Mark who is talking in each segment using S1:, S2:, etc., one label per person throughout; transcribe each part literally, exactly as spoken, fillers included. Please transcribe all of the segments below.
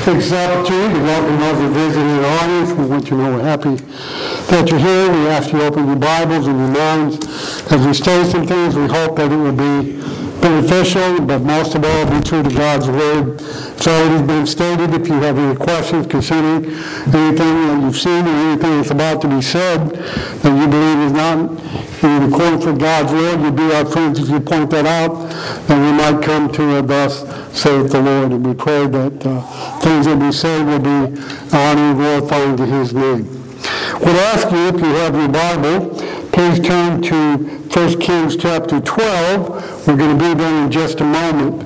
S1: take this opportunity to welcome those who are visiting the audience. We want you to know we're happy that you're here. We ask you to open your Bibles and your minds as we study some things. We hope that it will be beneficial, but most of all, be true to God's Word. It's already been stated. If you have any questions concerning anything that you've seen or anything that's about to be said that you believe is not in accordance with God's Word, you'd be our friends if you point that out, and we might come to a thus saith the Lord. And we pray that uh, things that we say will be honoring and glorifying to His name. We'd ask you, if you have your Bible, please turn to First Kings chapter twelve. We're going to be there in just a moment.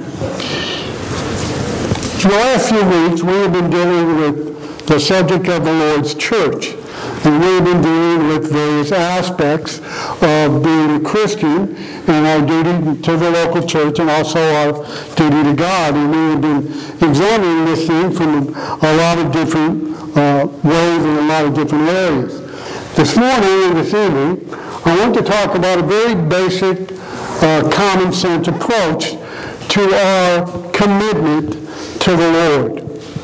S1: For the last few weeks, we have been dealing with the subject of the Lord's church. And we've been dealing with various aspects of being a Christian and our duty to the local church and also our duty to God. And we have been examining this thing from a lot of different uh, ways and a lot of different areas. This morning and this evening, I want to talk about a very basic, uh, common sense approach to our commitment to the Lord.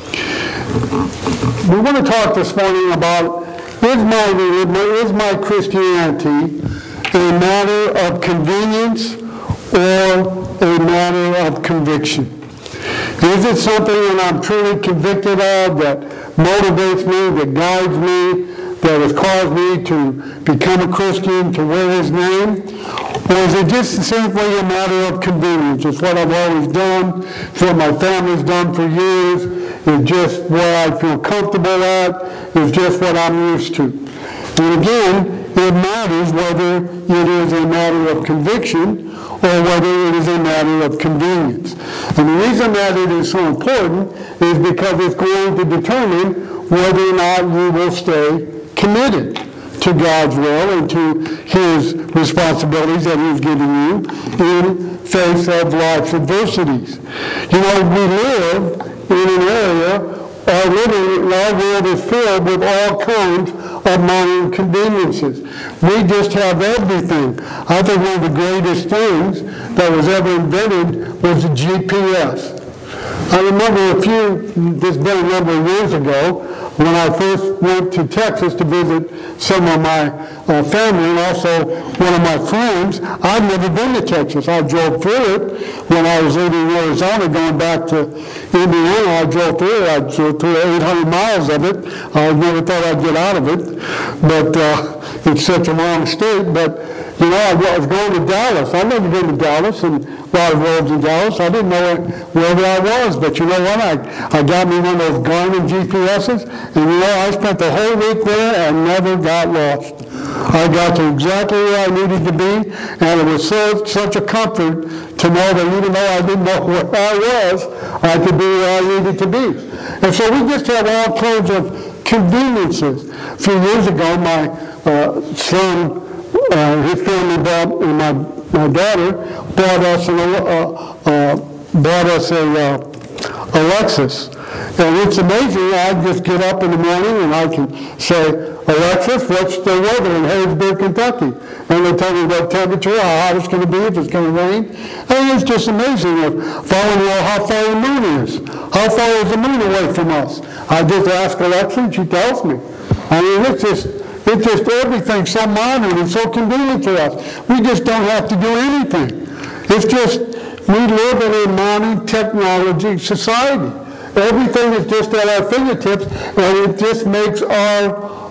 S1: We want to talk this morning about Is my, is my Christianity a matter of convenience or a matter of conviction? Is it something that I'm truly convicted of, that motivates me, that guides me, that has caused me to become a Christian, to wear His name? Or is it just simply a matter of convenience? It's what I've always done, it's what my family's done for years, it's just where I feel comfortable at, it's just what I'm used to. And again, it matters whether it is a matter of conviction or whether it is a matter of convenience. And the reason that it is so important is because it's going to determine whether or not you will stay committed to God's will and to His responsibilities that He's given you in face of life's adversities. You know, we live in an area, our living, our world is filled with all kinds of modern conveniences. We just have everything. I think one of the greatest things that was ever invented was the G P S. I remember a few, this has been a number of years ago, when I first went to Texas to visit some of my uh, family and also one of my friends. I'd never been to Texas. I drove through it when I was leaving Arizona going back to Indiana. I drove through it. I drove through eight hundred miles of it. I never thought I'd get out of it, but uh, it's such a long state. But you know, I was going to Dallas. I've never been to Dallas, and a lot of roads in Dallas. I didn't know wherever I was, but you know what? I, I got me one of those Garmin G P S's, and you know, I spent the whole week there and never got lost. I got to exactly where I needed to be, and it was so, such a comfort to know that even though I didn't know where I was, I could be where I needed to be. And so we just have all kinds of conveniences. A few years ago, my uh, son, Uh, his family bought, and my, my daughter bought us, an, uh, uh, bought us a uh, Alexis. And it's amazing, I just get up in the morning and I can say, Alexis, what's the weather in Harrisburg, Kentucky? And they tell me what temperature, how hot it's going to be, if it's going to rain. And it's just amazing if I want to know how far the moon is. How far is the moon away from us? I just ask Alexa and she tells me. I mean, it's just... It's just everything so modern and so convenient to us. We just don't have to do anything. It's just, we live in a modern technology society. Everything is just at our fingertips, and it just makes our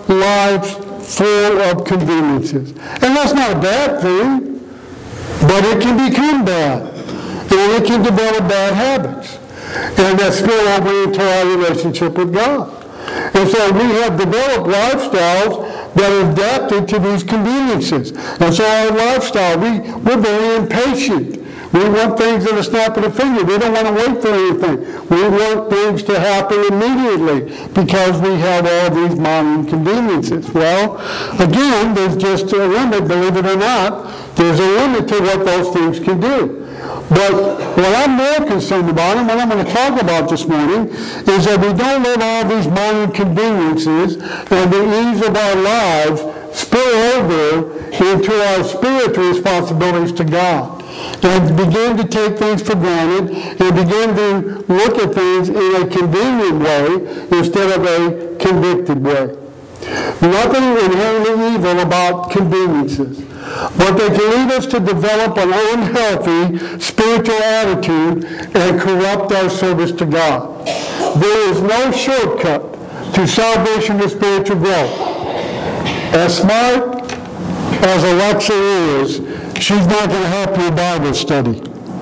S1: lives full of conveniences. And that's not a bad thing, but it can become bad. And it can develop bad habits. And that spill over into our relationship with God. And so we have developed lifestyles that are adapted to these conveniences. And so our lifestyle, we, we're very impatient. We want things at a snap of the finger. We don't want to wait for anything. We want things to happen immediately because we have all these modern conveniences. Well, again, there's just a limit, believe it or not. There's a limit to what those things can do. But what I'm more concerned about, and what I'm going to talk about this morning, is that we don't let all these modern conveniences and the ease of our lives spill over into our spiritual responsibilities to God. and begin to take things for granted and begin to look at things in a convenient way instead of a convicted way. Nothing inherently evil about conveniences, but they can lead us to develop an unhealthy spiritual attitude and corrupt our service to God. There is no shortcut to salvation and spiritual growth. As smart as Alexa is, she's not going to help your Bible study.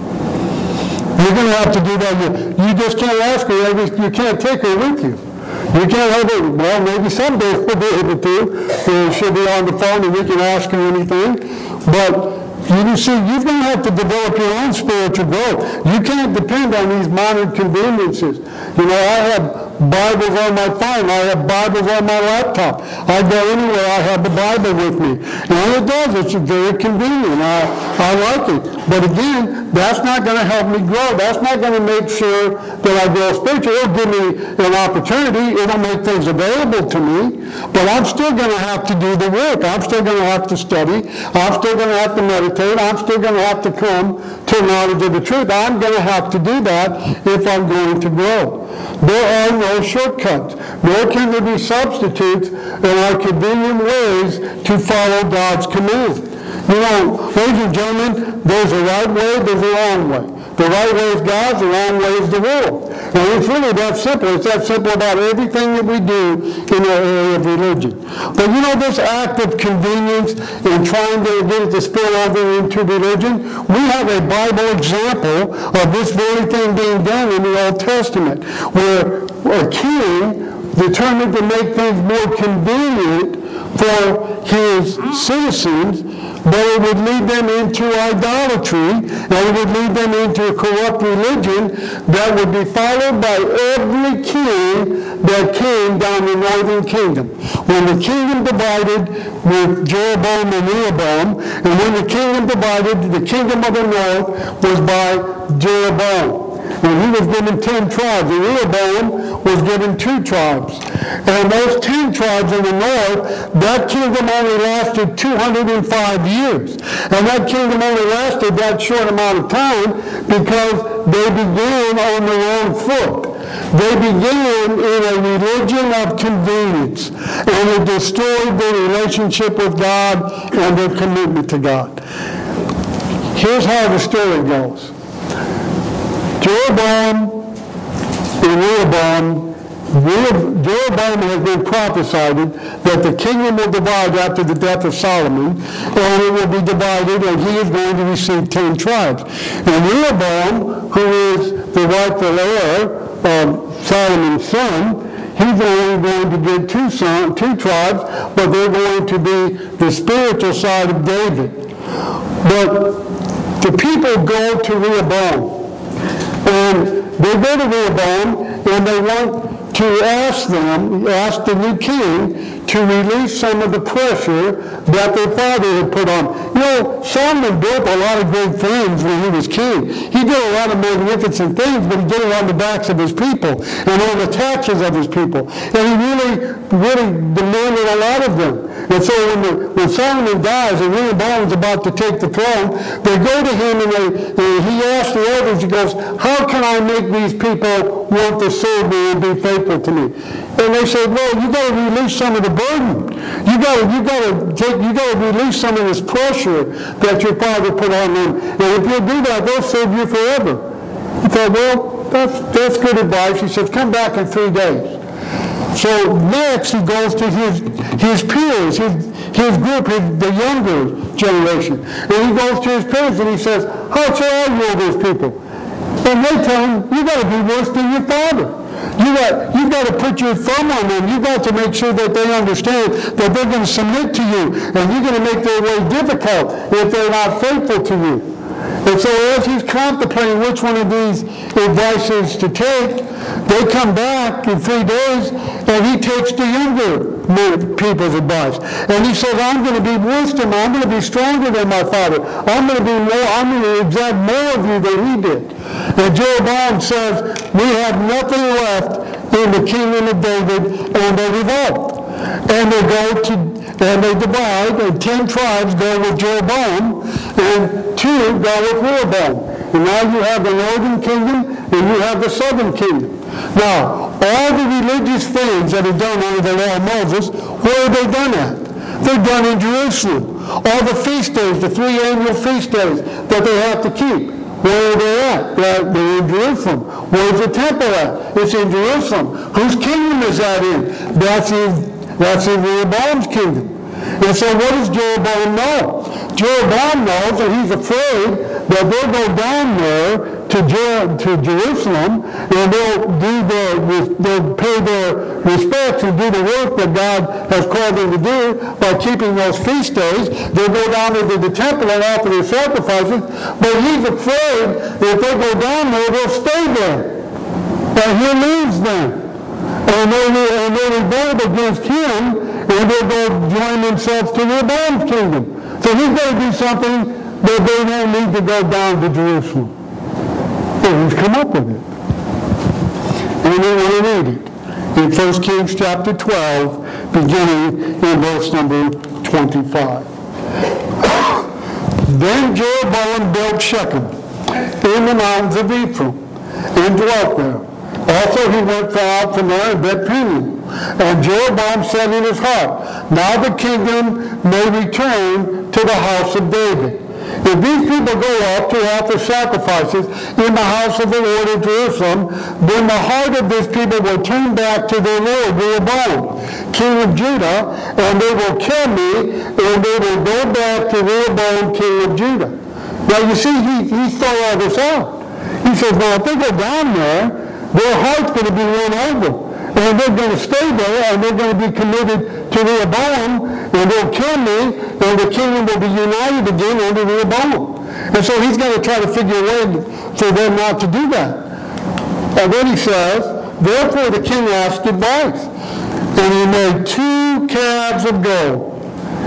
S1: You're going to have to do that. You, you just can't ask her. You can't take her with you. You can't have it. Well, maybe someday we'll be able to. Uh, she'll be on the phone and we can ask her anything. But you see, you're going to have to develop your own spiritual growth. You can't depend on these modern conveniences. You know, I have Bibles on my phone. I have Bibles on my laptop. I go anywhere, I have the Bible with me. And it does. It's very convenient. I, I like it. But again, that's not going to help me grow. That's not going to make sure that I grow spiritually. It'll give me an opportunity. It'll make things available to me. But I'm still going to have to do the work. I'm still going to have to study. I'm still going to have to meditate. I'm still going to have to come to knowledge of the truth. I'm going to have to do that if I'm going to grow. There are no shortcuts, nor can there be substitutes in our convenient ways to follow God's command. You know, ladies and gentlemen, there's a right way, there's a wrong way. The right way is God's, the wrong way is the world. And it's really that simple. It's that simple about everything that we do in the area of religion. But you know, this act of convenience and trying to get it to spill over into religion, we have a Bible example of this very thing being done in the Old Testament, where a king determined to make things more convenient for his citizens, but it would lead them into idolatry, and it would lead them into a corrupt religion that would be followed by every king that came down the northern kingdom. When the kingdom divided with Jeroboam and Rehoboam, and when the kingdom divided, the kingdom of the north was by Jeroboam. And he was given ten tribes, and Rehoboam was given two tribes. And those ten tribes in the north, that kingdom only lasted two hundred five years. And that kingdom only lasted that short amount of time because they began on the wrong foot. They began in a religion of convenience, and it destroyed their relationship with God and their commitment to God. Here's how the story goes. Jeroboam and Rehoboam, Jeroboam has been prophesied that the kingdom will divide after the death of Solomon, and it will be divided, and he is going to receive ten tribes. And Rehoboam, who is the rightful heir of Solomon's son, he's only going to get two, son, two tribes, but they're going to be the spiritual side of David. But the people go to Rehoboam. And they go to Rehoboam, and they want to ask them, ask the new king, to release some of the pressure that their father had put on. You know, Solomon built a lot of great things when he was king. He did a lot of magnificent things, but he did it on the backs of his people and on the taxes of his people. And he really, really demanded a lot of them. And so when, the, when Solomon dies and Rehoboam is about to take the throne, they go to him and, they, and he asks the elders, he goes, how can I make these people want to serve me and be faithful to me? And they said, well, you got to release some of the burden. You got to, you got to take, you got to release some of this pressure that your father put on them. And if you do that, they'll serve you forever. He thought, well, that's that's good advice. He says, come back in three days. So next he goes to his his peers, his his group, his, the younger generation, and he goes to his peers and he says, how shall I rule these people? And they tell him, you got to be worse than your father. You got, you got to put your thumb on them. You got to make sure that they understand that they're going to submit to you, and you're going to make their way difficult if they're not faithful to you. And so as he's contemplating which one of these advices to take, they come back in three days, and he takes the younger people's advice. And he says, I'm going to be worse than I'm going to be stronger than my father. I'm going to be more, I'm going to exact more of you than he did. And Jeroboam says, we have nothing left in the kingdom of David, and they revolt. And they go to and they divide, and ten tribes go with Jeroboam, and two go with Rehoboam. And now you have the northern kingdom, and you have the southern kingdom. Now, all the religious things that are done under the law of Moses, where are they done at? They're done in Jerusalem. All the feast days, the three annual feast days that they have to keep, where are they at? They're, they're in Jerusalem. Where's the temple at? It's in Jerusalem. Whose kingdom is that in? That's in, that's in Rehoboam's kingdom. And so what does Jeroboam know? Jeroboam knows that he's afraid that they'll go down there to, Jer- to Jerusalem and they'll do their, they'll pay their respects and do the work that God has called them to do by keeping those feast days. They'll go down into the temple and offer their sacrifices, but he's afraid that if they go down there, they'll stay there. That he'll lose them. And they, and they revolt against him, and they'll go join themselves to Rehoboam's kingdom. So he's going to do something that they don't need to go down to Jerusalem. And he's come up with it. And we want to read it in First Kings chapter twelve, beginning in verse number twenty-five. Then Jeroboam built Shechem in the mountains of Ephraim, and dwelt there. Also he went out from there and built Peniel. And Jeroboam said in his heart, now the kingdom may return to the house of David. If these people go up to offer sacrifices in the house of the Lord in Jerusalem, then the heart of these people will turn back to their Lord, Rehoboam, king of Judah, and they will kill me, and they will go back to Rehoboam, king of Judah. Now you see, he, he thought all this out. He says, now if they go down there, their heart's going to be won over. And they're going to stay there, and they're going to be committed to Rehoboam, and they'll kill me, and the kingdom will be united again under Rehoboam. And so he's going to try to figure a way for them not to do that. And then he says, therefore the king asked advice, and he made two calves of gold.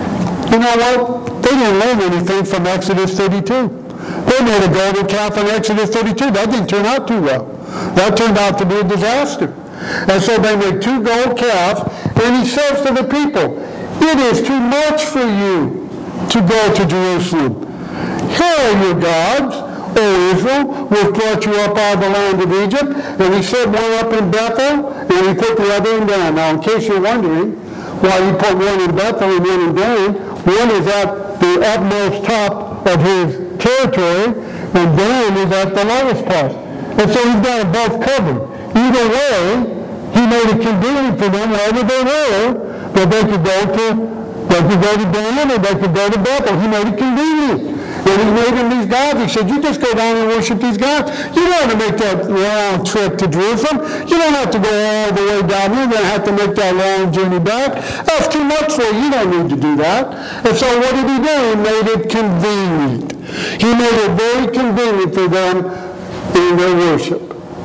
S1: You know what? They didn't learn anything from Exodus thirty-two. They made a golden calf in Exodus thirty-two. That didn't turn out too well. That turned out to be a disaster. And so they made two gold calves, and he says to the people, it is too much for you to go to Jerusalem. Here are your gods, O Israel, which brought you up out of the land of Egypt. And he set one up in Bethel, and he put the other in Dan. Now, in case you're wondering why he put one in Bethel and one in Dan, one is at the utmost top of his territory, and Dan is at the lowest part. And so he's got them both covered. Either way, he made it convenient for them, wherever they were, that they could go to, they could go to Dan or they could go to Bethel. He made it convenient. And he made them these gods. He said, you just go down and worship these gods. You don't have to make that round trip to Jerusalem. You don't have to go all the way down. You're going to have to make that long journey back. That's too much for you. You don't need to do that. And so what did he do? He made it convenient. He made it very convenient for them in their worship.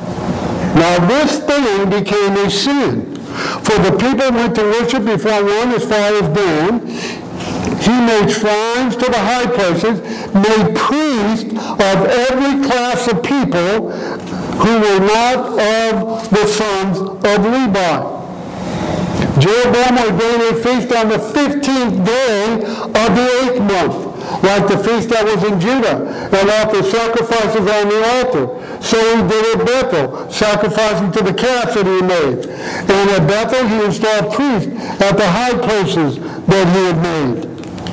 S1: Now this thing became a sin. For the people went to worship before one as far as Dan. He made shrines to the high places, made priests of every class of people who were not of the sons of Levi. Jeroboam ordained a feast on the fifteenth day of the eighth month, like the feast that was in Judah, and offered sacrifices on the altar. So he did at Bethel, sacrificing to the calves that he made. And at Bethel he installed priests at the high places that he had made.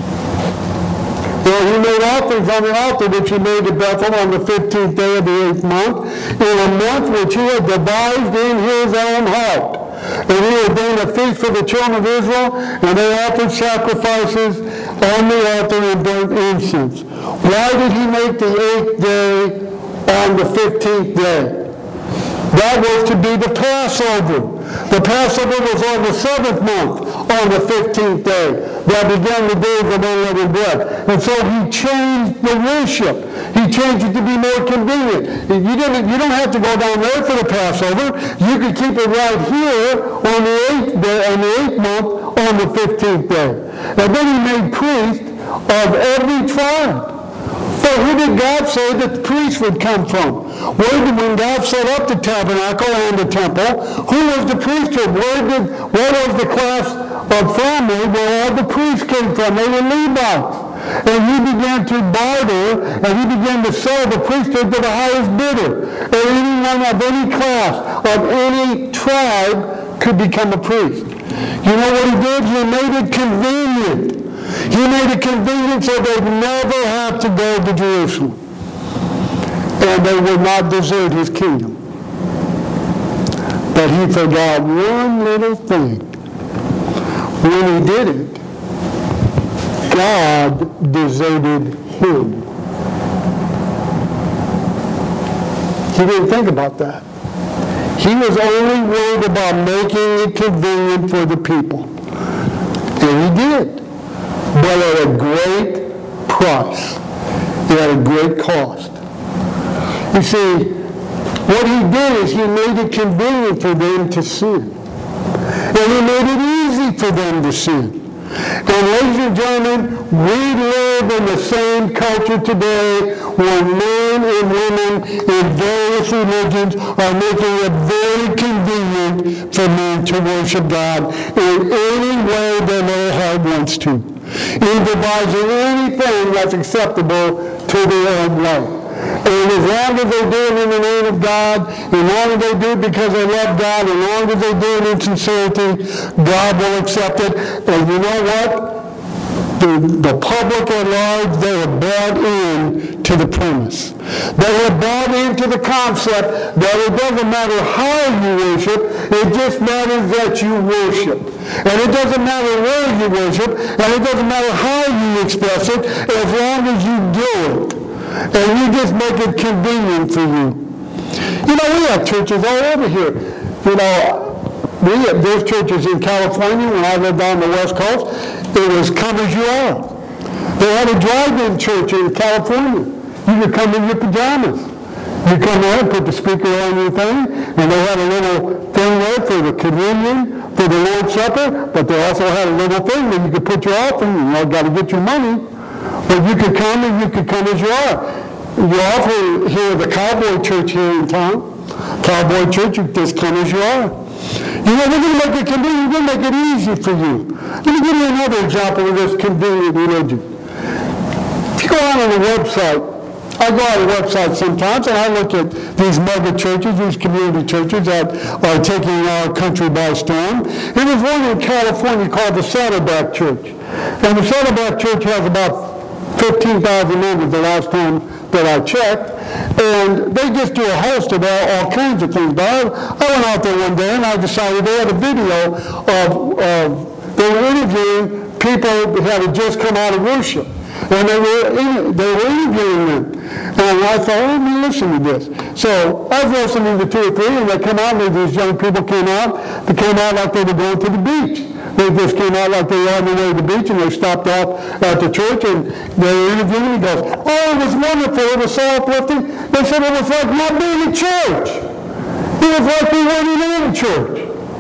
S1: Well, he made offerings on the altar which he made at Bethel on the fifteenth day of the eighth month, in a month which he had devised in his own heart. And he ordained a feast for the children of Israel, and they offered sacrifices on the altar and burnt incense. Why did he make the eighth day on the fifteenth day? That was to be the Passover. The Passover was on the seventh month, on the fifteenth day. That began the days of unleavened bread. And so he changed the worship. He changed it to be more convenient. You, didn't, you don't have to go down there for the Passover. You could keep it right here on the eighth day, on the eighth month, on the fifteenth day. And then he made priests of every tribe. But who did God say that the priests would come from? Where did, when God set up the tabernacle and the temple, who was the priesthood? Where did, what was the class a family where all the priests came from. They were Levites. And he began to barter, and he began to sell the priesthood to the highest bidder. And anyone of any class, of any tribe, could become a priest. You know what he did? He made it convenient. He made it convenient so they'd never have to go to Jerusalem. And they would not desert his kingdom. But he forgot one little thing. When he did it, God deserted him. He didn't think about that. He was only worried about making it convenient for the people. And he did. But at a great price. At a great cost. You see, what he did is he made it convenient for them to sin. And he made it easy for them to sin. And ladies and gentlemen, we live in the same culture today where men and women in various religions are making it very convenient for men to worship God in any way that their heart wants to, in devising anything that's acceptable to their own way. And as long as they do it in the name of God, as long as they do it because they love God, as long as they do it in sincerity, God will accept it. And you know what? The, the public at large, they are bought in to the premise. They are bought into the concept that it doesn't matter how you worship, it just matters that you worship. And it doesn't matter where you worship, and it doesn't matter how you express it, as long as you do it. And you just make it convenient for you. You know, we have churches all over here. You know, we have, there's churches in California when I lived on the West Coast. It was come as you are. They had a drive-in church in California. You could come in your pajamas. You come there and put the speaker on your thing, and they had a little thing there for the communion, for the Lord's Supper, but they also had a little thing that you could put your offering. You know, got to get your money. But you could come and you could come as you are. You often hear the cowboy church here in town. Cowboy church, you just come as you are. You know, we're going to make it convenient. We're going to make it easy for you. Let me give you another example of this convenient religion. If you go out on the website, I go on the website sometimes and I look at these mega churches, these community churches that are taking our country by storm. And there's one in California called the Saddleback Church. And the Saddleback Church has about fifteen thousand members the last time that I checked, and they just do a host of all, all kinds of things. But I, I went out there one day and I decided they had a video of, of they were interviewing people that had just come out of worship, and they were in, they were interviewing them. And I thought, oh, let me listen to this. So I was listening to two or three, and they come out, and these young people came out. They came out like they were going to the beach. They just came out like they were on the way to the beach, and they stopped off at the church, and they were interviewing. He goes, oh, it was wonderful. It was so uplifting. They said it was like not being in church. It was like we weren't even in church.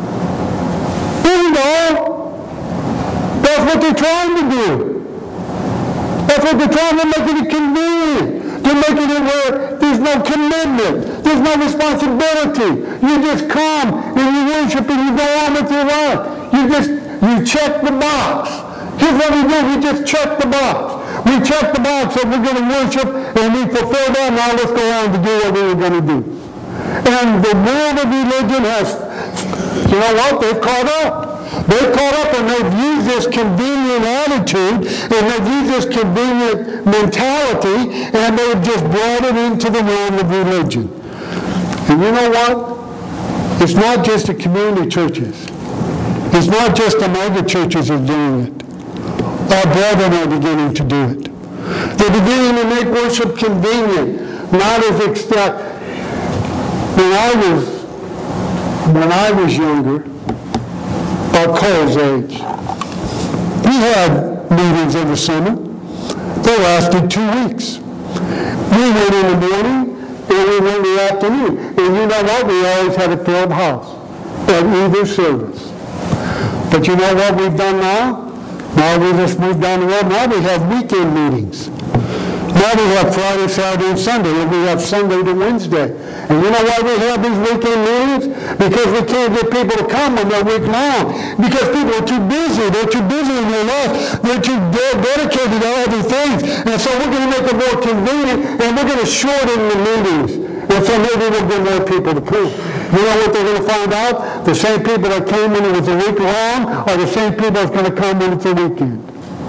S1: You know, that's what they're trying to do. That's what they're trying to make it convenient. They're making it where there's no commitment. There's no responsibility. You just come and you worship and you go on with your life. You just, you check the box. Here's what we do. We just check the box. We check the box that we're going to worship and we fulfill that. Now let's go on to do what we were going to do. And the world of religion has, you know what? They've caught up. They've caught up and they've used this convenient attitude and they've used this convenient mentality and they've just brought it into the realm of religion. And you know what? It's not just the community churches. It's not just the mega churches that are doing it. Our brethren are beginning to do it. They're beginning to make worship convenient, not as extra. When I was, when I was younger, about Cole's age, we had meetings in the summer. They lasted two weeks. We went in the morning and we went in the afternoon. And you know what? We always had a filled house at either service. But you know what we've done now? Now we just moved down the road. Now we have weekend meetings. Now we have Friday, Saturday, and Sunday, and we have Sunday to Wednesday. And you know why we have these weekend meetings? Because we can't get people to come when they're week long. Because people are too busy. They're too busy in their life. They're too de- dedicated to other things. And so we're going to make it more convenient, and we're going to shorten the meetings. And so maybe we'll get more people to come. You know what they're going to find out? The same people that came when it was a week long are the same people that's going to come when it's a weekend.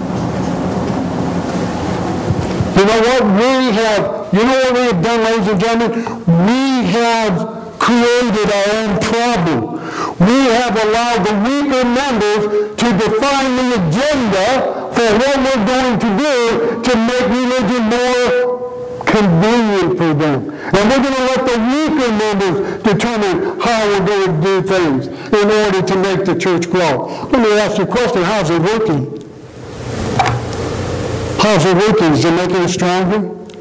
S1: You know what? We have, you know what we have done, ladies and gentlemen? We have created our own problem. We have allowed the weaker members to define the agenda for what we're going to do to make religion more convenient for them. And we're going to let the weaker members determine how we're going to do things in order to make the church grow. Let me ask you a question. How's it working? How's it working? Is it making it stronger?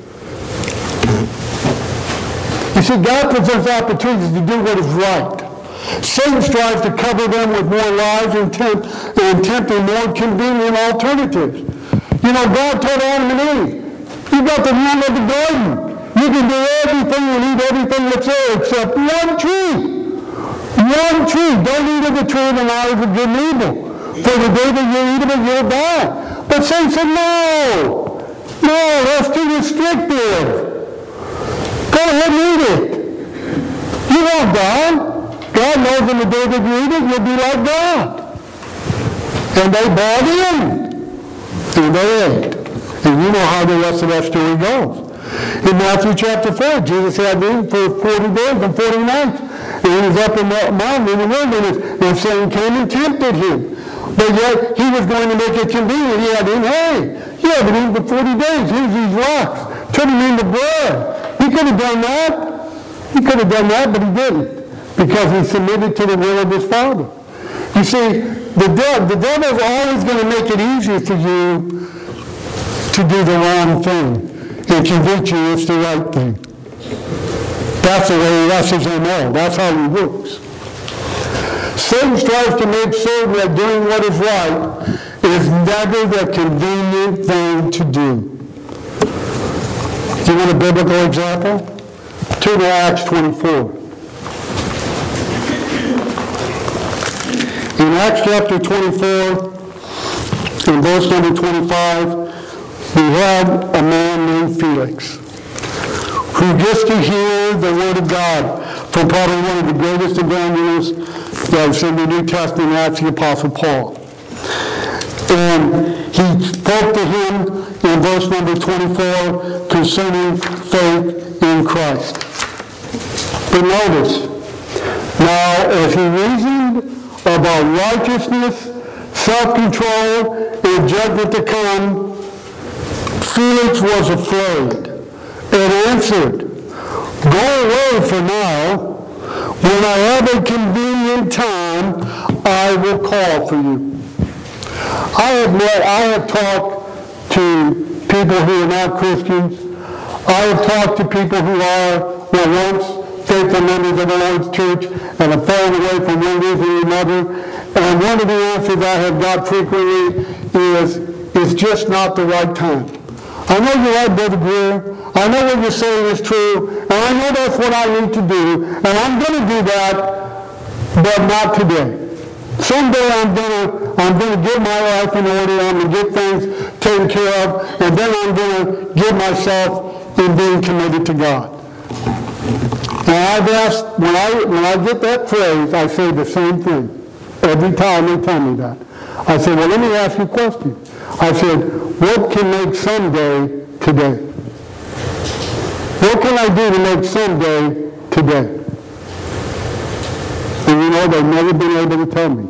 S1: You see, God presents opportunities to do what is right. Satan strives to cover them with more lies and tempt, and tempting more convenient alternatives. You know, God told Adam and Eve, you got the rule of the garden. You can do everything and eat everything that's there except one tree. One tree. Don't eat of the tree of the knowledge of good and evil. For the day that you eat of it, you'll die. But Satan said, no, no, that's too restrictive. Go ahead and eat it. You won't die. God knows in the day that you eat it, you'll be like God. And they bought in. And they ate. And you know how the rest of that story goes. In Matthew chapter four, Jesus had been for forty days and forty nights. And he was up in the mountain in the wilderness, and Satan came and tempted him. But yet, he was going to make it convenient. He had him, hey, you haven't eaten for forty days. Here's these rocks. Turn them into bread. He could have done that. He could have done that, but he didn't. Because he submitted to the will of his Father. You see, the, devil, the devil's always going to make it easier for you to do the wrong thing and convince you it's the right thing. That's the way, that's his M O. That's how he works. Satan strives to make certain that doing what is right is never the convenient thing to do. Do you want a biblical example? Turn to Acts twenty-four. In Acts chapter twenty-four, in verse number twenty-five, we had a man named Felix who gets to hear the word of God from probably one of the greatest evangelists that's in the New Testament, that's the Apostle Paul. And he spoke to him in verse number twenty-four concerning faith in Christ. But notice, now as he reasoned about righteousness, self-control, and judgment to come, Felix was afraid and answered, go away for now. When I have a convenient time, I will call for you. I have met, I have talked to people who are not Christians. I have talked to people who are, were once faithful members of the Lord's church and have fallen away from one reason or another. And one of the answers I have got frequently is, it's just not the right time. I know you're right, Brother Greer. I know what you're saying is true, and I know that's what I need to do, and I'm going to do that, but not today. Someday I'm going to I'm going to get my life in order, I'm going to get things taken care of, and then I'm going to give myself in being committed to God. And I've asked, when I, when I get that phrase, I say the same thing. Every time they tell me that. I say, well, let me ask you a question. I said, what can make someday today? What can I do to make someday today? And you know, they've never been able to tell me.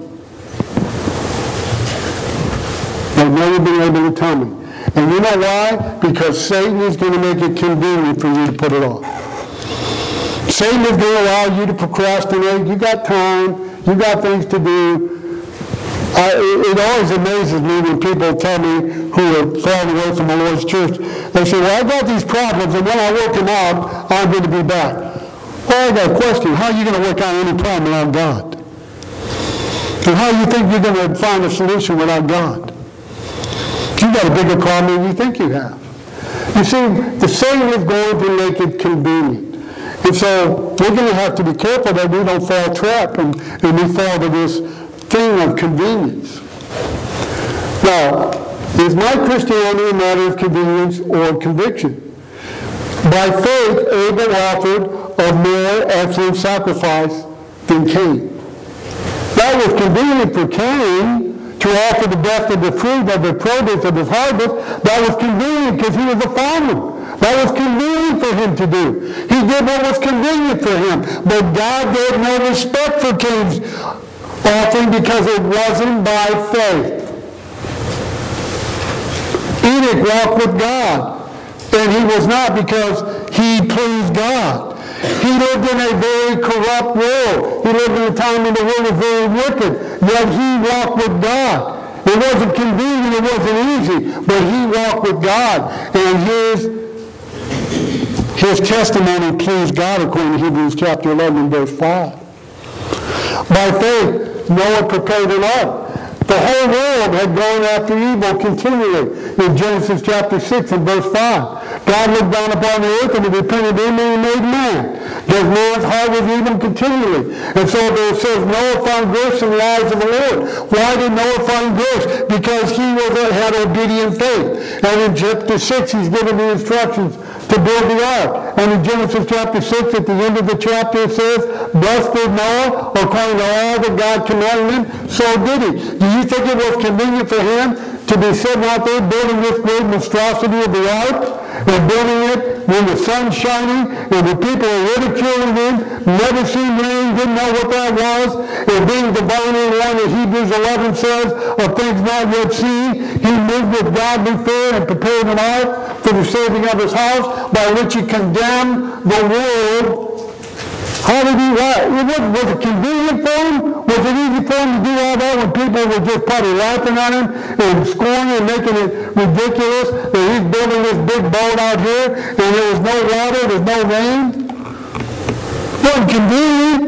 S1: They've never been able to tell me. And you know why? Because Satan is going to make it convenient for you to put it off. Satan is going to allow you to procrastinate. You got time. You got things to do. I, it always amazes me when people tell me who are falling away from the Lord's church. They say, well, I got these problems, and when I work them out, I'm going to be back. Well, I got a question. How are you going to work out any problem without God? And how do you think you're going to find a solution without God? You got a bigger problem than you think you have. You see, the Satan is going to make it convenient. And so we're going to have to be careful that we don't fall trap and, and we fall to this thing of convenience. Now, is my Christianity a matter of convenience or conviction? By faith, Abel offered a more excellent sacrifice than Cain. That was convenient for Cain to offer the best of the fruit of the produce of his harvest. That was convenient because he was a farmer. That was convenient for him to do. He did what was convenient for him. But God gave no respect for Cain's offering because it wasn't by faith. Enoch walked with God, and he was not because he pleased God. He lived in a very corrupt world. He lived in a time when the world was very wicked, yet he walked with God. It wasn't convenient, it wasn't easy, but he walked with God, and his, his testimony pleased God, according to Hebrews chapter eleven, verse five. By faith, Noah prepared an ark. The whole world had gone after evil continually. In Genesis chapter six and verse five, God looked down upon the earth and he repented him and he made man. Because man's heart was evil continually. And so it says Noah found grace in the eyes of the Lord. Why did Noah find grace? Because he was a, had obedient faith. And in chapter six he's given the instructions to build the ark. And in Genesis chapter six, at the end of the chapter, it says, thus did Noah, according to all that God commanded him, so did he. Do you think it was convenient for him to be sitting out there building this great monstrosity of the ark? And building it when the sun's shining and the people are ridiculing him, never seen rain, didn't know what that was, and being divinely one that Hebrews eleven says, of things not yet seen, he moved with godly fear and prepared an ark for the saving of his house, by which he condemned the world. How did he, why? Was, was it convenient for him? Was it easy for him to do all that when people were just probably laughing at him and scorning and making it ridiculous that he's building this big boat out here and there was no water, there's no rain? It wasn't convenient.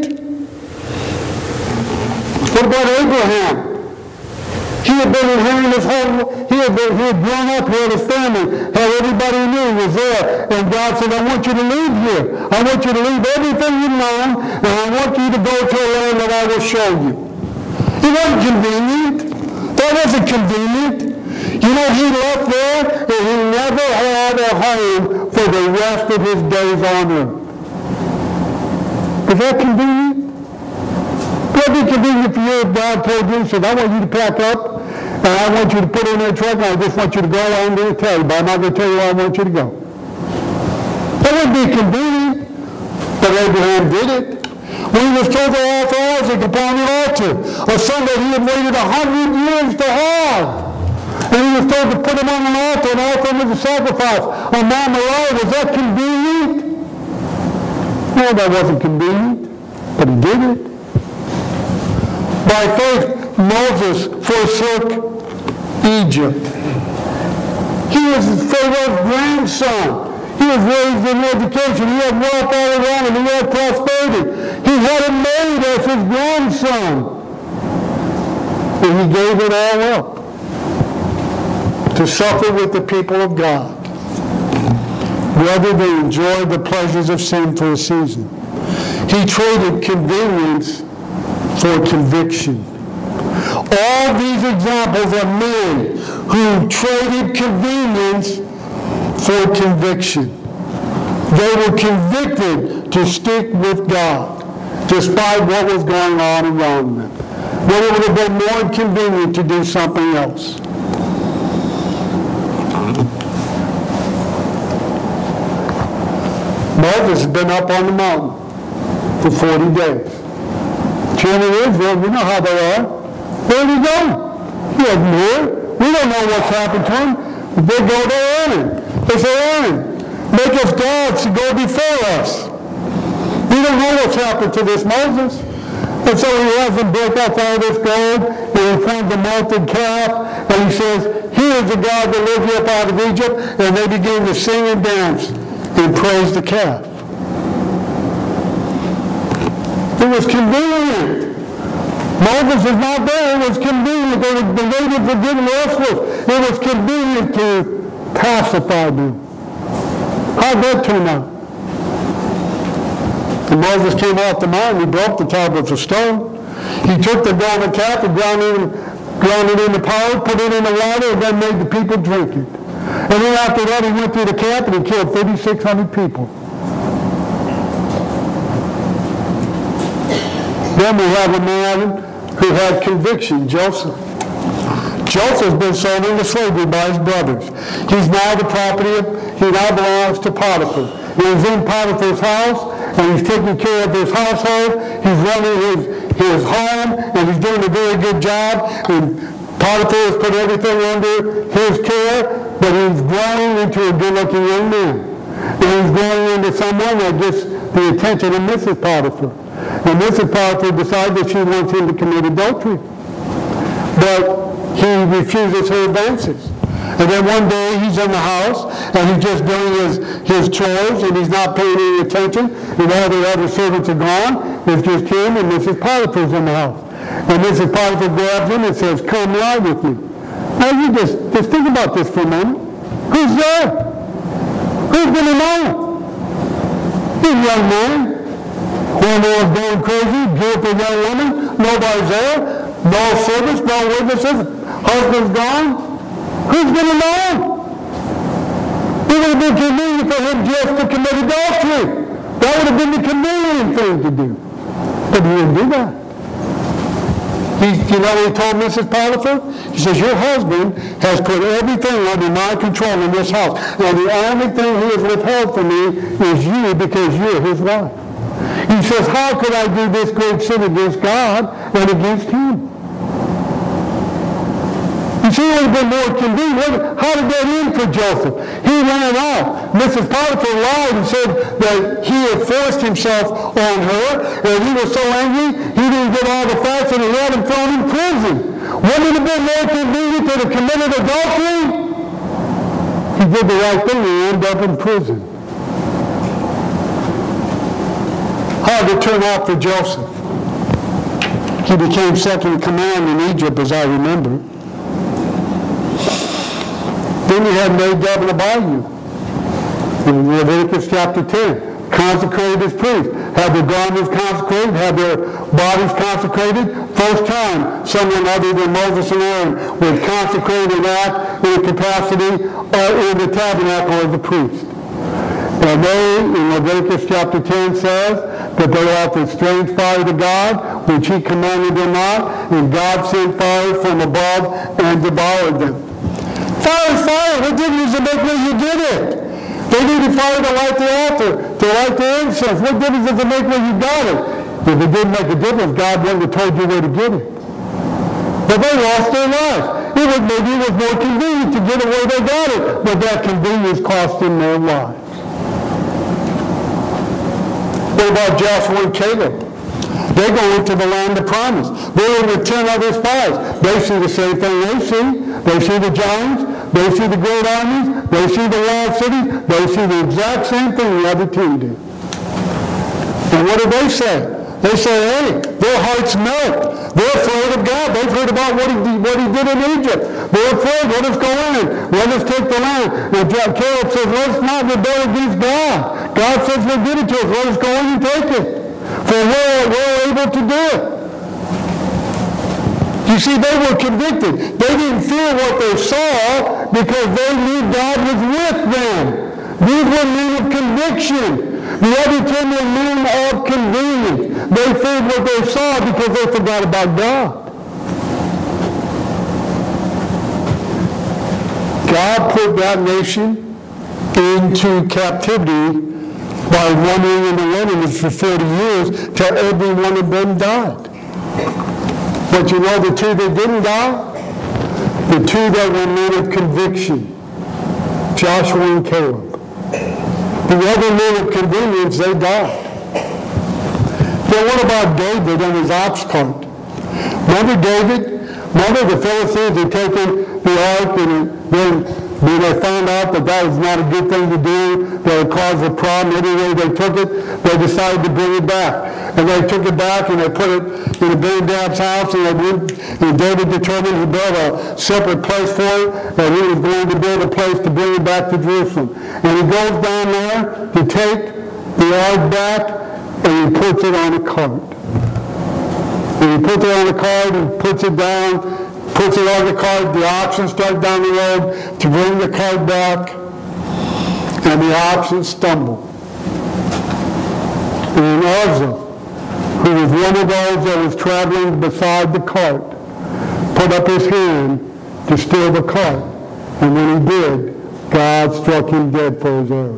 S1: What about Abraham? He had been inheriting his whole, he had, been, he had grown up here, his family, had everybody he knew was there. And God said, I want you to leave here. I want you to leave everything you know, and I want you to go to a land that I will show you. It wasn't convenient. That wasn't convenient. You know, he left there, and he never had a home for the rest of his days on earth. Is that convenient? It would be convenient for you if God told you, he said, I want you to pack up, and I want you to put in a truck, and I just want you to go. I'm going to tell you, but I'm not going to tell you where I want you to go. That wouldn't be convenient, but Abraham did it. When he was told to offer Isaac upon the altar, a son that he had waited a hundred years to have. And he was told to put him on an altar and offer him as a sacrifice on Mount Moriah. Was that convenient? No, that wasn't convenient, but he did it. By faith, Moses forsook Egypt. He was Pharaoh's grandson. He was raised in education. He had wealth all around him. He had prosperity. He had it made as his grandson. And he gave it all up to suffer with the people of God, rather than enjoy the pleasures of sin for a season. He traded convenience for conviction. All these examples are men who traded convenience for conviction. They were convicted to stick with God, despite what was going on around them. When it would have been more convenient to do something else. Moses has been up on the mountain for forty days. Children of Israel, you know how they are. Where did he go? He wasn't here. We don't know what's happened to him. They go to Aaron. They say, Aaron, make us gods to go before us. We don't know what's happened to this Moses. And so he has them break off all this gold, and he forms a molten calf, and he says, here is the God that led you up out of Egypt, and they begin to sing and dance and praise the calf. It was convenient. Moses is not there. It was convenient. They were, the natives were getting restless. It was convenient to pacify them. How'd that turn out? And Moses came off the mountain, he broke the tablets of stone. He took the golden calf and ground it, in, ground it into powder, put it in the water, and then made the people drink it. And then after that, he went through the camp and he killed thirty-six hundred people. Then we have a man who had conviction, Joseph. Joseph's been sold into slavery by his brothers. He's now the property of, he now belongs to Potiphar. He's in Potiphar's house, and he's taking care of his household. He's running his, his home, and he's doing a very good job. And Potiphar has put everything under his care, but he's growing into a good-looking young man. And he's growing into someone that gets the attention of Missus Potiphar. And Missus Potiphar decides that she wants him to commit adultery. But he refuses her advances. And then one day he's in the house and he's just doing his, his chores and he's not paying any attention, and all the other servants are gone. It's just him and Missus Potiphar's in the house. And Missus Potiphar grabs him and says, "Come lie with me." Now you just, just think about this for a moment. Who's there? Who's going to know? This young man. One was going crazy, beautiful young woman, nobody's there, no servants, no witnesses, husband's gone. Who's going to know? It would have been convenient for him just to commit adultery. That would have been the convenient thing to do. But he didn't do that. He, you know what he told Missus Potiphar? He says, "Your husband has put everything under my control in this house. And the only thing he has withheld from me is you, because you're his wife." He says, "How could I do this great sin against God and against him?" You see, it would have been more convenient. How did that end for Joseph? He ran out. Missus Potiphar lied and said that he had forced himself on her, and he was so angry, he didn't get all the facts, and he had him thrown in prison. Wouldn't it have been more convenient to have committed adultery? He did the right thing, and he ended up in prison. How did it turn out for Joseph? He became second in command in Egypt, as I remember. Then you had Nadab and Abihu in Leviticus chapter ten. Consecrated as priests. Had their garments consecrated, had their bodies consecrated. First time someone other than Moses and Aaron would consecrate and act in a capacity uh, in the tabernacle of the priest. And they, in Leviticus chapter ten, says that they offered strange fire to God, which he commanded them not, and God sent fire from above and devoured them. Fire is fire. What difference does it make when you did it? They needed fire to light the altar, to light the incense. What difference does it make when you got it? If it didn't make a difference, God wouldn't have told you where to get it. But they lost their lives. It was, maybe it was more convenient to get it where they got it, but that convenience cost them their lives. What about Joshua and Caleb? They go into the land of promise. They're in with ten other spies. They see the same thing they see. They see the giants. They see the great armies. They see the walled cities. They see the exact same thing the other team did. And what do they say? They say, hey, their hearts melt. They're afraid of God. They've heard about what he, what he did in Egypt. They're afraid. Let us go in. Let us take the land. And Caleb says, let's not rebel against God. God says, we'll give it to us. Let us go in and take it. For we're, we're able to do it. You see, they were convicted. They didn't fear what they saw because they knew God was with them. These were men of conviction. The other ten were men of convenience. They feared what they saw because they forgot about God. God put that nation into captivity by wandering in the wilderness for forty years till every one of them died. But you know the two that didn't die? The two that were men of conviction, Joshua and Caleb. The other men of convenience, they died. Then what about David and his ox cart? Remember David? Remember the Philistines had taken the ark and then when they found out that that was not a good thing to do, that would cause a problem, anyway they took it, they decided to bring it back. And they took it back and they put it in Abinadab's house, and they went, and David determined to build a separate place for it, and he was going to build a place to bring it back to Jerusalem. And he goes down there to take the ark back, and he puts it on a cart. And he puts it on the cart and puts it down, puts it on the cart, the oxen start down the road to bring the cart back, and the oxen stumble. And Uzzah, who was one of those that was traveling beside the cart, put up his hand to steal the cart. And when he did, God struck him dead for his error.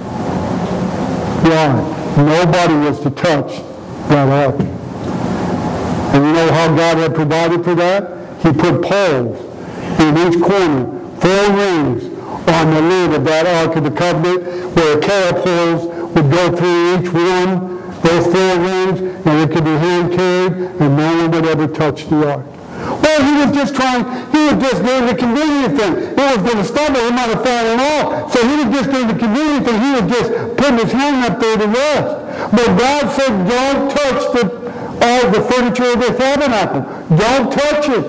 S1: Why? Nobody was to touch that ark. And you know how God had provided for that? He put poles in each corner, four rings on the lid of that Ark of the Covenant, where a pair of poles would go through each one, those four rings, and it could be hand carried, and no one would ever touch the Ark. Well, he was just trying, he was just doing the convenient thing. It was going to stumble, he might have fallen off. So he was just doing the convenient thing. He was just putting his hand up there to rest. But God said, don't touch the, all the furniture of the tabernacle. Don't touch it.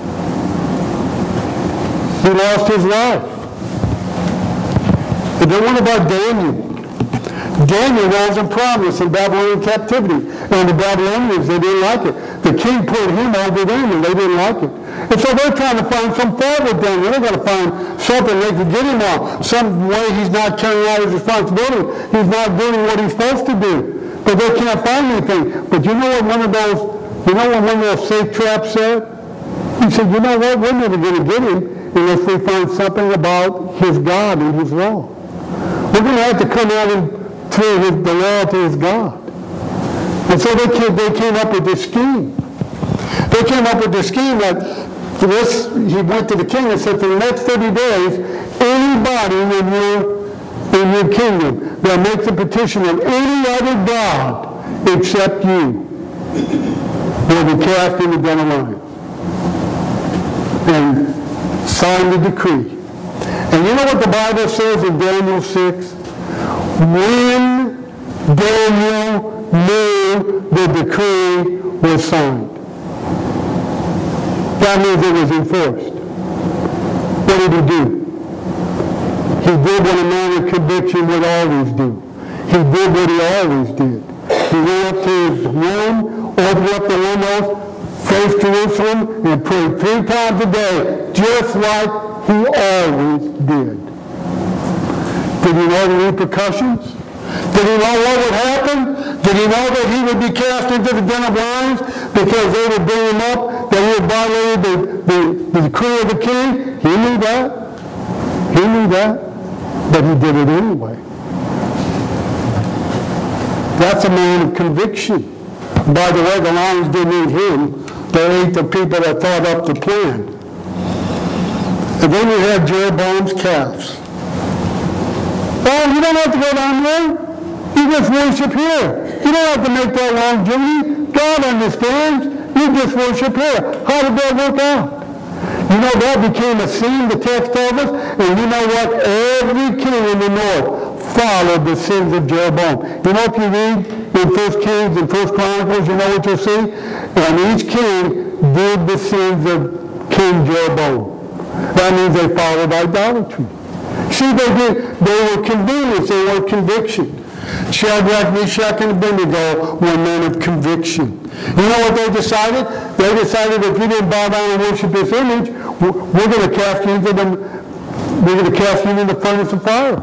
S1: He lost his life. And then what about Daniel? Daniel was in promise in Babylonian captivity. And the Babylonians, they didn't like it. The king put him over them, and they didn't like it. And so they're trying to find some fault with Daniel. They're going to find something they can get him on. Some way he's not carrying out his responsibility. He's not doing what he's supposed to do. But they can't find anything. But you know what one of those, you know what one of those safe traps said? He said, you know what, we're never going to get him unless we find something about his God and his law. We're going to have to come at him through his, the law to his God. And so they came, they came up with this scheme. They came up with this scheme that this, he went to the king and said, for the next thirty days, anybody in your, in your kingdom that makes a petition of any other God except you will be cast into the den of lions. And signed the decree. And you know what the Bible says in Daniel six? When Daniel knew the decree was signed. That means it was enforced. What did he do? He did what a man of conviction would always do. He did what he always did. He went up to his room, opened up the windows, faced Jerusalem, and prayed three times a day, just like he always did. Did he know the repercussions? Did he know what would happen? Did he know that he would be cast into the den of lions because they would bring him up, that he had violated the, the, the decree of the king? He knew that. He knew that. But he did it anyway. That's a man of conviction. By the way, the lions didn't eat him. They ate the people that thought up the plan. And then you had Jeroboam's calves. Oh, you don't have to go down there. You just worship here. You don't have to make that long journey. God understands. You just worship here. How did that work out? You know, that became a sin, the text tells us. And you know what? Every king in the north followed the sins of Jeroboam. You know, if you read in First Kings and First Chronicles, you know what you'll see? And each king did the sins of King Jeroboam. That means they followed idolatry. See, they did. They were convenience. They were conviction. Shadrach, Meshach, and Abednego were men of conviction. You know what they decided? They decided if you didn't bow down and worship this image, we're going to cast you into the we're going to cast you into the furnace of fire.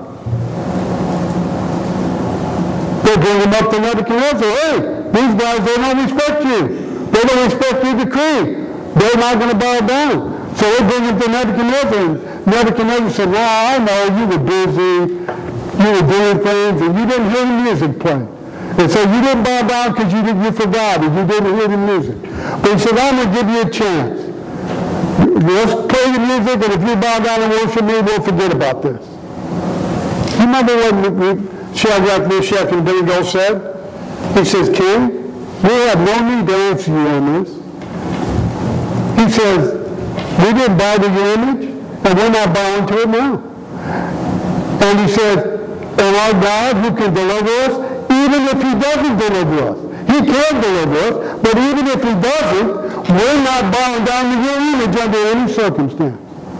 S1: They bring them up to Nebuchadnezzar. Hey, these guys, they don't respect you. They don't respect your decree. They're not going to bow down. So they bring him to Nebuchadnezzar, and Nebuchadnezzar said, well, I know you were busy, you were doing things, and you didn't hear the music play. And so you didn't bow down because you, you forgot it, you didn't hear the music. But he said, I'm going to give you a chance. Let's play the music, and if you bow down and worship me, we'll forget about this. You remember what Shadrach, Meshach, and Abednego said? He says, King, we have no need to answer you on this. He says, we didn't bow to your image, and we're not bowing to it now. And he says, and our God who can deliver us, even if he doesn't deliver us. He can deliver us, but even if he doesn't, we're not bowing down to your image under any circumstance.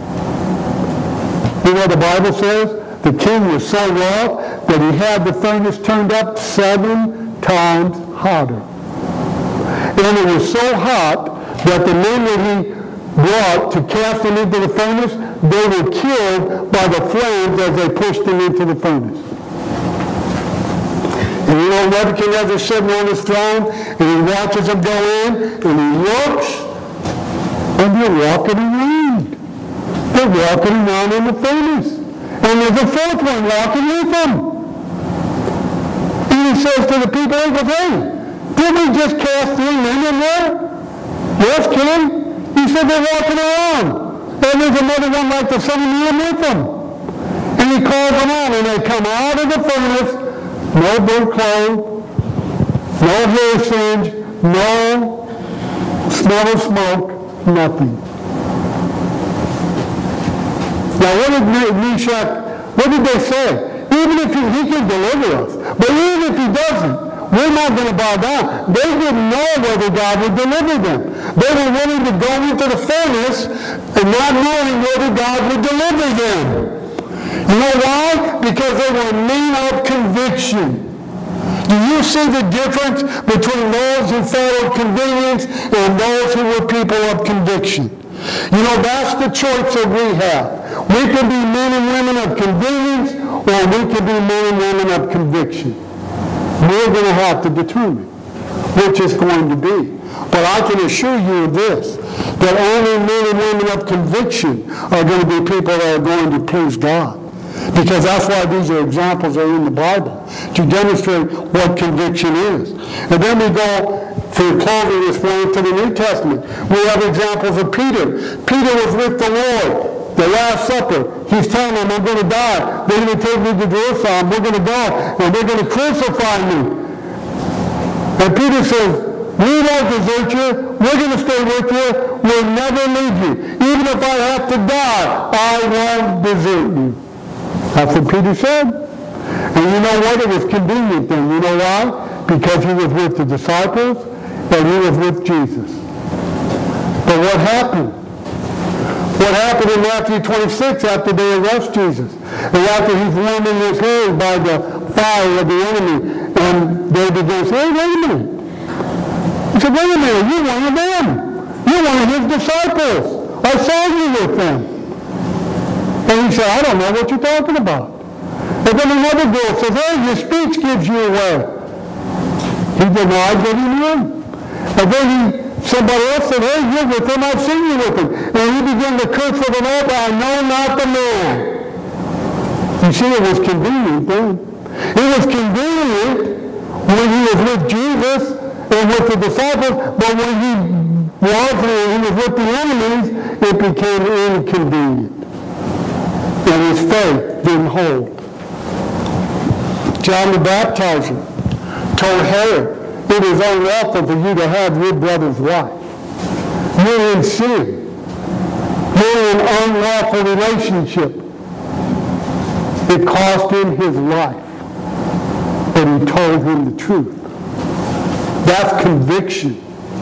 S1: You know, the Bible says the king was so wroth that he had the furnace turned up seven times hotter. And it was so hot that the men that he brought to cast them into the furnace, they were killed by the flames as they pushed them into the furnace. And you know, Nebuchadnezzar's sitting on his throne, and he watches them go in, and he looks, and they're walking around. They're walking around in the furnace. And there's a fourth one walking with them. And he says to the people, he goes, hey, didn't we just cast three men in there? Yes, king. He said they're walking around. And there's another one like the son of men with them. And he calls them out, and they come out of the furnace, no burnt clothes, no hair singe, no smell of smoke, nothing. Now what did Meshach, what did they say? Even if he, he can deliver us, but even if he doesn't, we're not going to bow down. They didn't know whether God would deliver them. They were willing to go into the furnace and not knowing whether God would deliver them. You know why? Because they were men of conviction. Do you see the difference between those who followed convenience and those who were people of conviction? You know, that's the choice that we have. We can be men and women of convenience, or we can be men and women of conviction. We're going to have to determine which is going to be. But I can assure you of this, that only men and women of conviction are going to be people that are going to please God. Because that's why these are examples that are in the Bible, to demonstrate what conviction is. And then we go, for closing this morning, to the New Testament. We have examples of Peter. Peter was with the Lord, the Last Supper. He's telling them, I'm going to die. They're going to take me to Jerusalem. We're going to go, and they're going to crucify me. And Peter says, we won't desert you. We're going to stay with you. We'll never leave you. Even if I have to die, I won't desert you. That's what Peter said. And you know what? It was convenient then. You know why? Because he was with the disciples and he was with Jesus. But what happened? What happened in Matthew twenty-six after they arrest Jesus? And after he's warming his hands by the fire of the enemy, and they begin to say, hey, wait a minute. He said, wait a minute, you're one of them. You're one of his disciples. I saw you with them. And he said, I don't know what you're talking about. And then another girl says, hey, your speech gives you away. He denied that he knew him. And then he, somebody else said, hey, you're with him, I've seen you with him. And he began to curse with an oath, I know not the man. You see, it was convenient then. It was convenient when he was with Jesus and with the disciples, but when he was, he was with the enemies, it became inconvenient. And his faith didn't hold. John the Baptizer told Herod, it is unlawful for you to have your brother's wife. You're in sin. You're in an unlawful relationship. It cost him his life. But he told him the truth. That's conviction.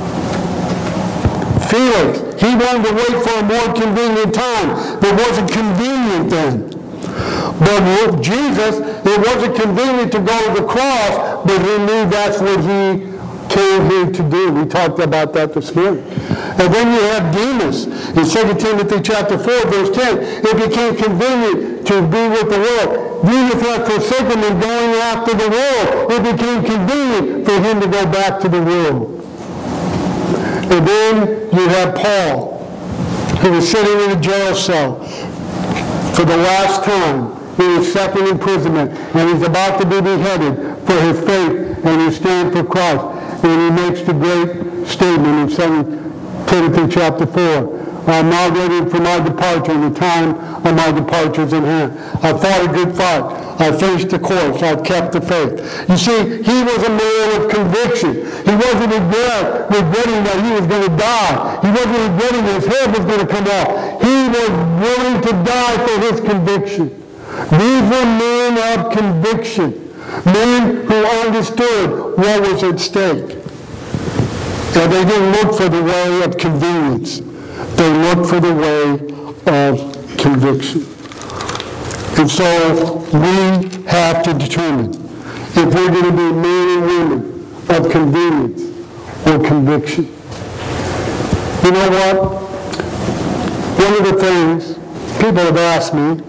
S1: Felix, he wanted to wait for a more convenient time. It wasn't convenient then. But with Jesus, it wasn't convenient to go to the cross, but he knew that's what he came here to do. We talked about that this morning. And then you have Demas. In Second Timothy chapter four, verse ten, it became convenient to be with the world. Demas had forsaken him going after the world. It became convenient for him to go back to the world. And then you have Paul, who was sitting in a jail cell for the last time in his second imprisonment, and he's about to be beheaded for his faith and his stand for Christ. And he makes the great statement in Second Timothy chapter four. I'm now ready for my departure, and the time of my departure is in hand. I fought a good fight. I finished the course. I've kept the faith. You see, he was a man of conviction. He wasn't regret, regretting that he was going to die. He wasn't regretting his head was going to come off. He was willing to die for his conviction. These were men of conviction, men who understood what was at stake. And they didn't look for the way of convenience. They looked for the way of conviction. And so we have to determine if we're going to be men and women of convenience or conviction. You know what? One of the things people have asked me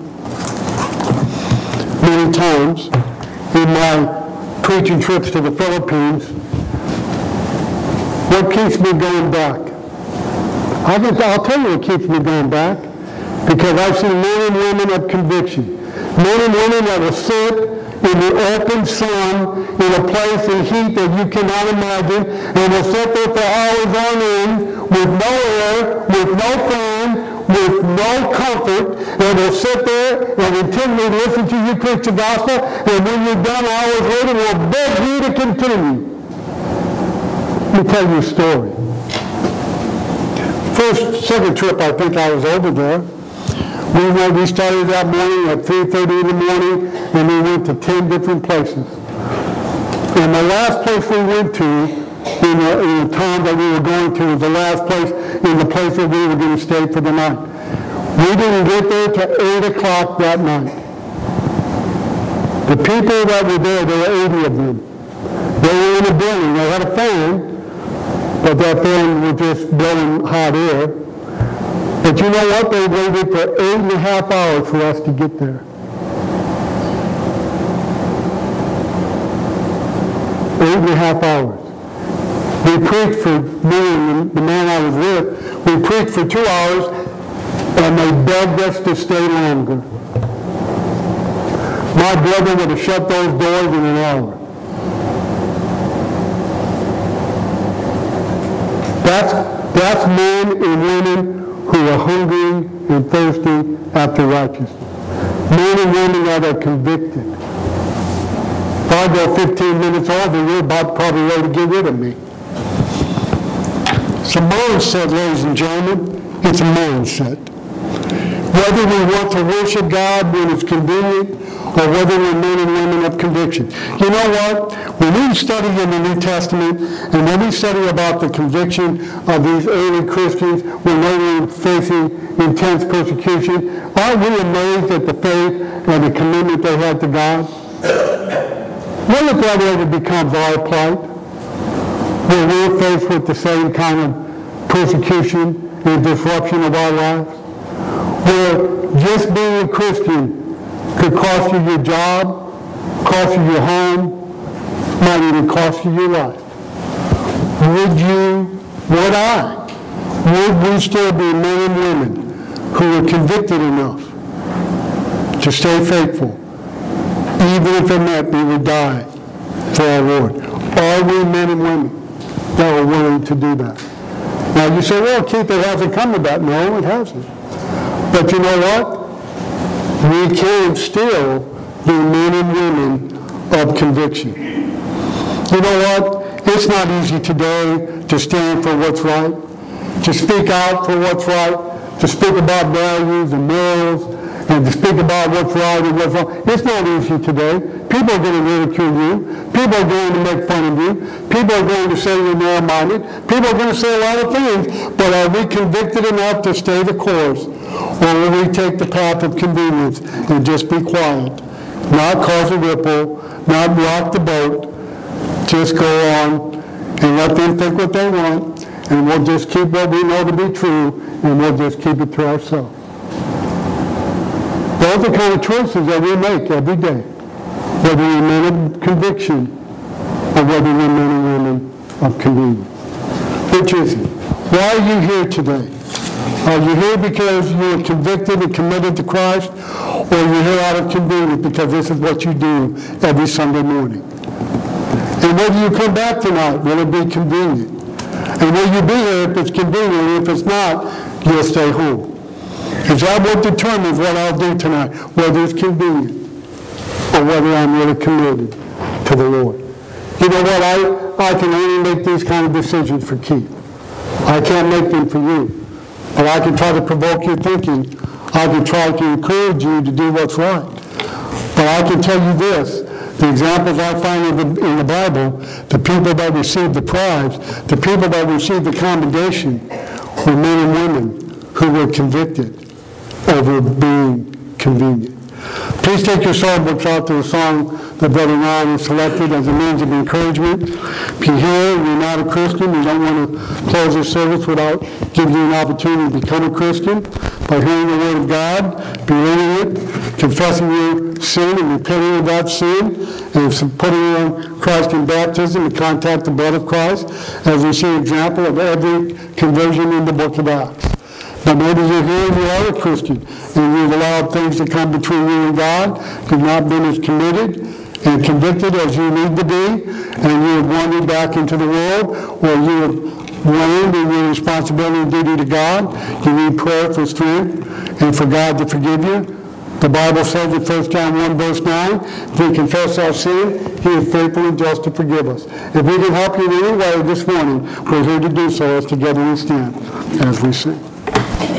S1: many times in my preaching trips to the Philippines, what keeps me going back? I can, I'll tell you what keeps me going back, because I've seen men and women of conviction. Men and women that will sit in the open sun in a place in heat that you cannot imagine, and will sit there for hours on end with no air, with no fan, with no comfort, and will sit there and intently listen to you preach the gospel, and when you're done hours later, will beg you to continue. Let me tell you a story. First, second trip I think I was over there, we went, we started that morning at three thirty in the morning, and we went to ten different places. And the last place we went to, in the, in the town that we were going to, was the last place, in the place where we were going to stay for the night. We didn't get there till eight o'clock that night. The people that were there, there were eighty of them. They were in a building. They had a fan, but that fan was just blowing hot air. But you know what? They waited for eight and a half hours for us to get there. Eight and a half hours. We preached for me and the man I was with. We preached for two hours, and they begged us to stay longer. My brother would have shut those doors in an hour. That's, that's men and women who are hungry and thirsty after righteousness. Men and women that are convicted. If I go fifteen minutes over, you're about probably ready to get rid of me. It's a mindset, ladies and gentlemen. It's a mindset. Whether we want to worship God when it's convenient, or whether we're men and women of conviction. You know what? When we study in the New Testament, and when we study about the conviction of these early Christians when they were facing intense persecution, aren't we amazed at the faith and the commitment they had to God? What if that ever becomes our plight? Where we're faced with the same kind of persecution and disruption of our lives? Where just being a Christian could cost you your job, cost you your home, might even cost you your life. Would you, would I, would we still be men and women who are convicted enough to stay faithful, even if it meant we would die for our Lord? Are we men and women that are willing to do that? Now you say, well, Keith, it hasn't come to that. No, it hasn't. But you know what? We can still be men and women of conviction. You know what? It's not easy today to stand for what's right, to speak out for what's right, to speak about values and morals, and to speak about what's right and what's wrong. It's not easy today. People are going to ridicule you. People are going to make fun of you. People are going to say you're narrow-minded. People are going to say a lot of things. But are we convicted enough to stay the course? Or will we take the path of convenience and just be quiet? Not cause a ripple, not rock the boat, just go on and let them think what they want, and we'll just keep what we know to be true, and we'll just keep it to ourselves. Those are the kind of choices that we make every day, whether we're men of conviction or whether we're men and women of convenience. Which is it? Why are you here today? Are you here because you're convicted and committed to Christ, or you're here out of convenience because this is what you do every Sunday morning? And whether you come back tonight, will it be convenient? And will you be here if it's convenient? If it's not, you'll stay home. Because that what determines what I'll do tonight, whether it's convenient or whether I'm really committed to the Lord. You know what? I, I can only make these kind of decisions for Keith. I can't make them for you. But I can try to provoke your thinking. I can try to encourage you to do what's right. But I can tell you this, the examples I find in the, in the Bible, the people that received the prize, the people that received the commendation were men and women who were convicted over being convenient. Please take your songbooks out to the song that Brother Ryan has selected as a means of encouragement. If you're here and you're not a Christian, you don't want to close this service without giving you an opportunity to become a Christian by hearing the Word of God, believing it, confessing your sin and repenting of that sin, and putting on Christ in baptism and contact the blood of Christ, as we see an example of every conversion in the book of Acts. But maybe you're here and you are a Christian, and you've allowed things to come between you and God, you've not been as committed and convicted as you need to be, and you have wandered back into the world where you have waned in your responsibility and duty to God. You need prayer for strength and for God to forgive you. The Bible says in First John one verse nine, if we confess our sin, He is faithful and just to forgive us. If we can help you in any way this morning, we're here to do so as together we stand as we sing.